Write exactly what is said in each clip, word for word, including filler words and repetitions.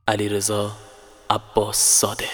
علیرضا عباس زاده.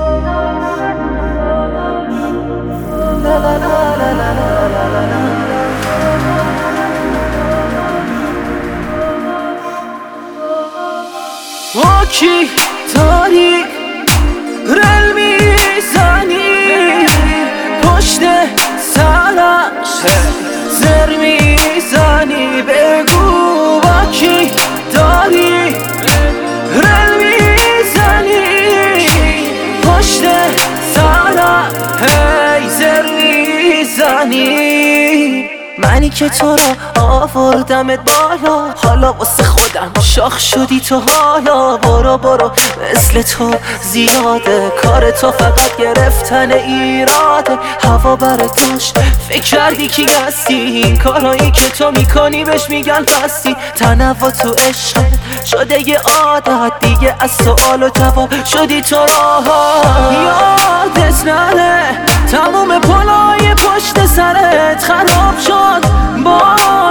آکی تاریک رل میزنی پشت سرش زر میزنی، بگو با کی داری رل میزنی پشت سرش هی زر میزنی. منی که تو را آوردمت بالا، حالا واسه خودم شاخ شدی تو حالا. برو برو مثل تو زیاده، کار تو فقط گرفتن ایراده. هوا برگشت فکر کردی کی هستی، این کارهایی که تو میکنی بهش میگن پستی. تنوع تو عشق شده یه عادت دیگه، از سوال و جواب شدی تو راحت. یادت نره تموم پلای پشت سرت خراب شد با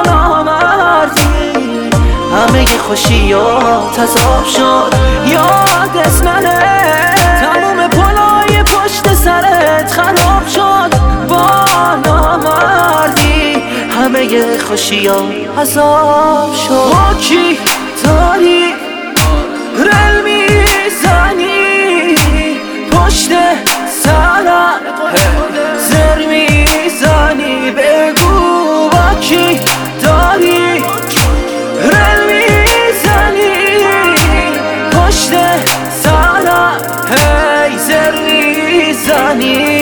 نامردی، همه خوشیات عذاب شد. یادت نره تموم پلای پشت سرت خراب شد با نامردی، همه خوشیات عذاب شد. با کی داری رل میزنی پشت سرت زر میزنی، بگو با کی داری رل میزنی پشت سرت هی زر میزنی.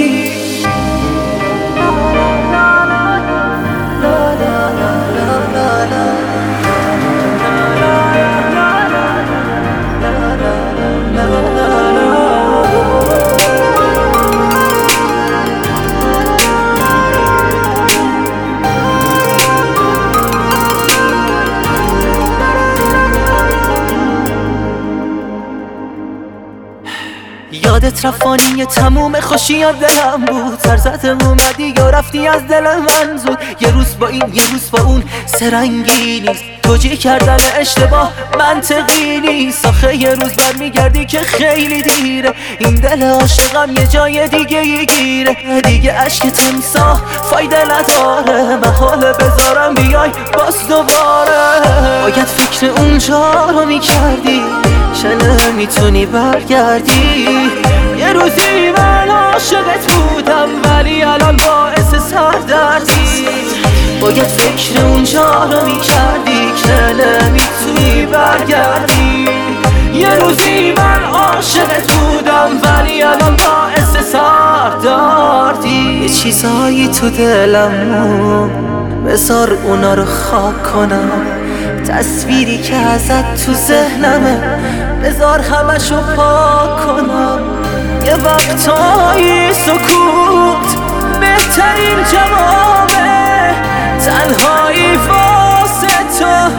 یادت رفانی تموم خوشیات دلم بود، سرزدم اومدی یا رفتی از دل من زود. یه روز با این یه روز با اون سرنگی نیست، توجیه کردن اشتباه منطقی نیست. آخه یه روز برمیگردی که خیلی دیره، این دل عاشقم یه جای دیگه ای گیره. دیگه عشق تمساح فایده نداره، محاله بذارم بیای باز دوباره. باید فکر اونجا رو میکردی، چه نمیتونی برگردی. یه روزی من عاشقت بودم ولی الان باعث سردردی. باید فکر اونجا رو میکردی که نمیتونی برگردی. یه روزی من عاشقت بودم ولی الان باعث سردردی. یه چیزایی تو دلم بذار اونا رو خاک کنم، تصویری که ازت تو ذهنمه بذار همشو پاک کنم. یه وقتایی سکوت بهترین جوابه، تنهایی واسه تو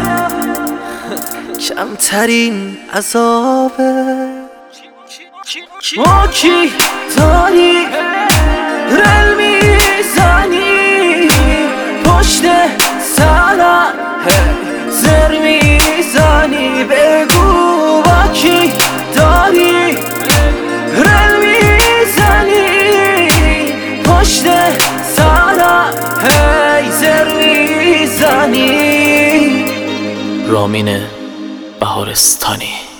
کمترین عذابه. با کی داری رل میزنی پشت سرت زر میزنی، بگو با کی داری رل میزنی پشت سرت هی زر میزنی. رامین بهارستانی.